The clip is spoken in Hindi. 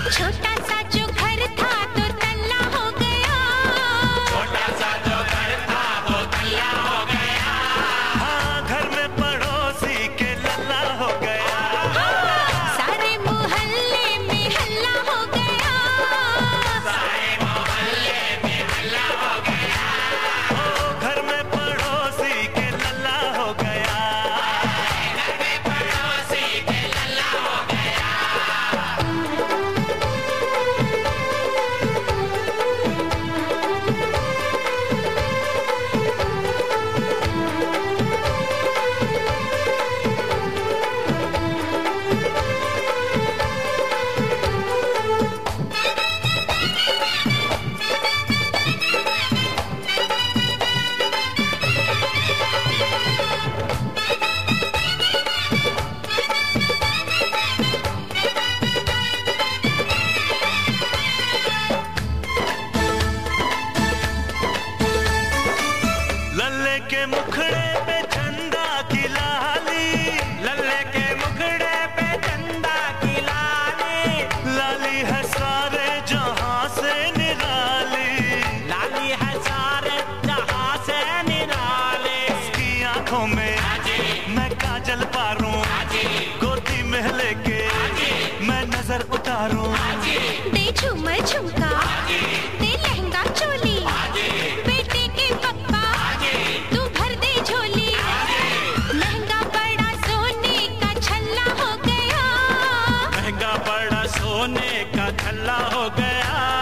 छोटा सा जो घर था तो तल्ला हो गया। छोटा सा जो घर था तो तल्ला हो गया। हाँ, घर में पड़ोसी के लल्ला हो गया। सारे मोहल्ले में हल्ला हो गया। सारे मोहल्ले में हल्ला हो गया। ओ, घर में पड़ोसी के लल्ला हो गया। घर में पड़ोसी के लल्ला हो गया। लल्ले के मुखड़े पे चंदा की लाली। लल्ले के मुखड़े पे चंदा की लाली। लाली है सारे जहां से निराली। लाली है सारे जहां से निराली। उसकी आंखों में मैं काजल पारूं। गोदी में लेके मैं नजर उतारूं। दे झूमर झुमका, दे लहंगा चोली, बेटे के पप्पा तू भर दे झोली। महंगा बड़ा सोने का छल्ला हो गया। महंगा बड़ा सोने का छल्ला हो गया।